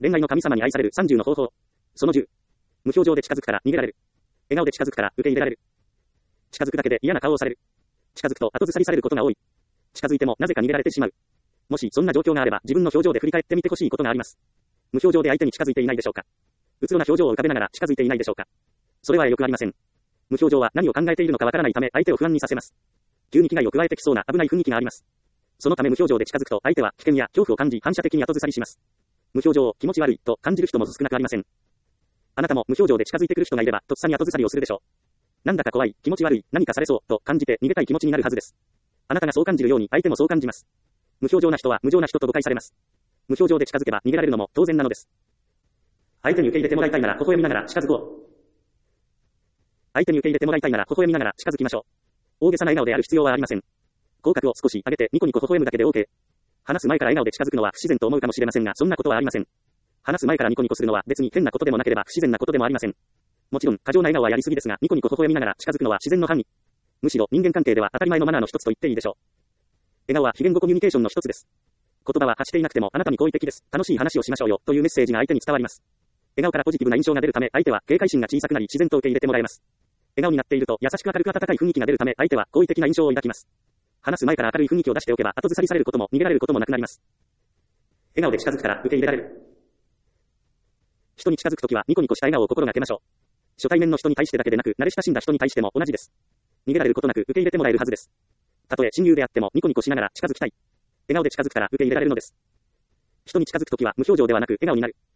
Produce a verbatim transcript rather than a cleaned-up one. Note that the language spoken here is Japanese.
恋愛の神様に愛されるさんじゅうの方法。そのじゅう。無表情で近づくから逃げられる。笑顔で近づくから受け入れられる。近づくだけで嫌な顔をされる。近づくと後ずさりされることが多い。近づいてもなぜか逃げられてしまう。もしそんな状況があれば自分の表情で振り返ってみてほしいことがあります。無表情で相手に近づいていないでしょうか。うつろな表情を浮かべながら近づいていないでしょうか。それはよくありません。無表情は何を考えているのかわからないため相手を不安にさせます。急に危害を加えてきそうな危ない雰囲気があります。そのため無表情で近づくと相手は危険や恐怖を感じ反射的に後ずさりします。無表情を気持ち悪いと感じる人も少なくありません。あなたも無表情で近づいてくる人がいればとっさに後ずさりをするでしょう。なんだか怖い、気持ち悪い、何かされそうと感じて逃げたい気持ちになるはずです。あなたがそう感じるように相手もそう感じます。無表情な人は無情な人と誤解されます。無表情で近づけば逃げられるのも当然なのです。相手に受け入れてもらいたいなら微笑みながら近づこう。相手に受け入れてもらいたいなら微笑みながら近づきましょう。大げさな笑顔である必要はありません。口角を少し上げてニコニコ微笑むだけで OK。話す前から笑顔で近づくのは不自然と思うかもしれませんが、そんなことはありません。話す前からニコニコするのは別に変なことでもなければ不自然なことでもありません。もちろん過剰な笑顔はやりすぎですが、ニコニコ微笑みながら近づくのは自然の範囲。むしろ人間関係では当たり前のマナーの一つと言っていいでしょう。笑顔は非言語コミュニケーションの一つです。言葉は発していなくてもあなたに好意的です。楽しい話をしましょうよというメッセージが相手に伝わります。笑顔からポジティブな印象が出るため相手は警戒心が小さくなり自然と受け入れてもらえます。笑顔になっていると優しく明るく温かい雰囲気が出るため相手は好意的な印象を抱きます。話す前から明るい雰囲気を出しておけば後ずさりされることも逃げられることもなくなります。笑顔で近づくから受け入れられる。人に近づくときはニコニコした笑顔を心がけましょう。初対面の人に対してだけでなく慣れ親しんだ人に対しても同じです。逃げられることなく受け入れてもらえるはずです。たとえ親友であってもニコニコしながら近づきたい。笑顔で近づくから受け入れられるのです。人に近づくときは無表情ではなく笑顔になる。